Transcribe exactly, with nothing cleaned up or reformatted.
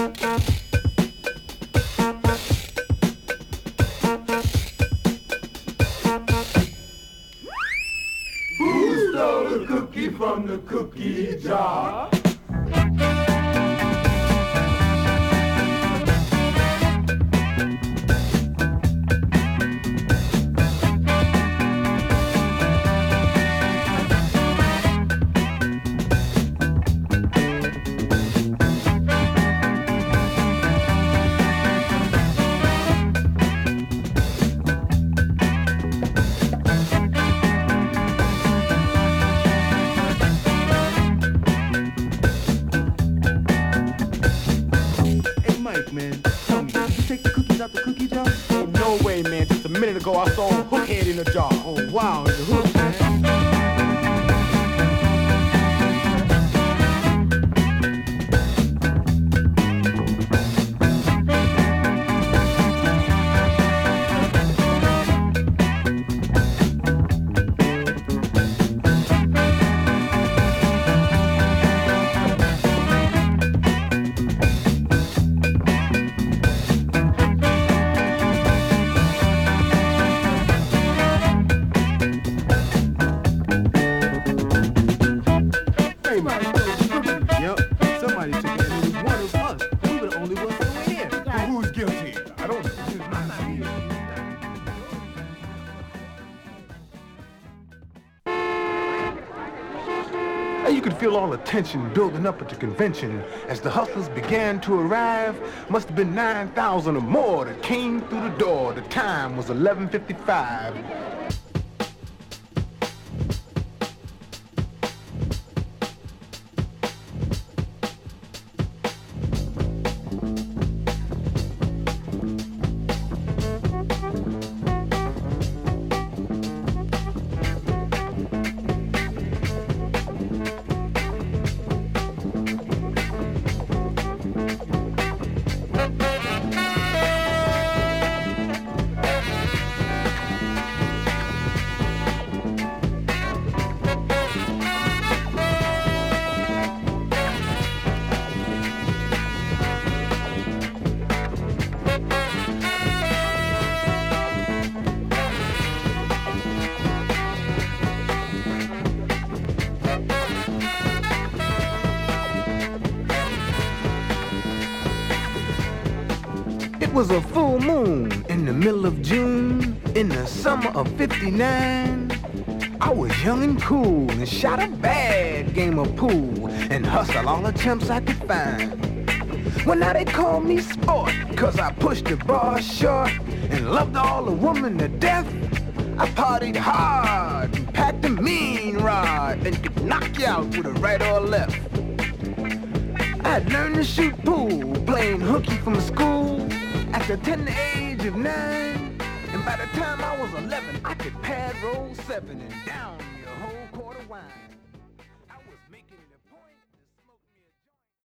Who stole the cookie from the cookie jar? Man, tell me, did you take the cookies out the cookie jar? Oh, no way, man. Just a minute ago, I saw a hook head in a jar. Oh, wow, it's a hook, man. Yep, somebody took it, and it was one of us. We were the only ones that were here. Well, who's guilty? I don't know. And you could feel all the tension building up at the convention as the hustlers began to arrive. Must have been nine thousand or more that came through the door. The time was eleven fifty-five. It was a full moon in the middle of June in the summer of fifty-nine. I was young and cool and shot a bad game of pool and hustled all the chumps I could find. Well, now they call me sport, cause I pushed the bar short and loved all the women to death. I partied hard and packed a mean rod and could knock you out with a right or a left. I'd learned to shoot pool, playing hooky from school at the tender age of nine. And by the time I was eleven, I could pad roll seven and down your whole quart of wine.